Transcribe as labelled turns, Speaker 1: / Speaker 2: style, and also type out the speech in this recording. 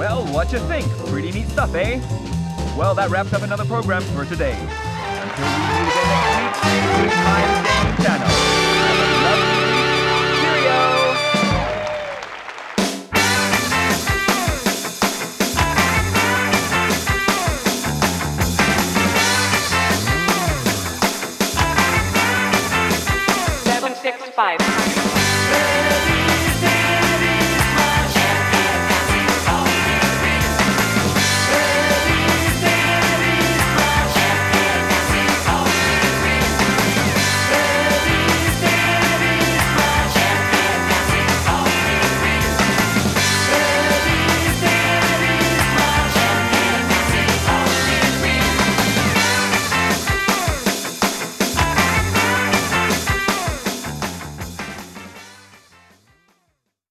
Speaker 1: Well, what you think? Pretty neat stuff, eh? Well, that wraps up another program for today. Until we meet again next week, same time, same channel.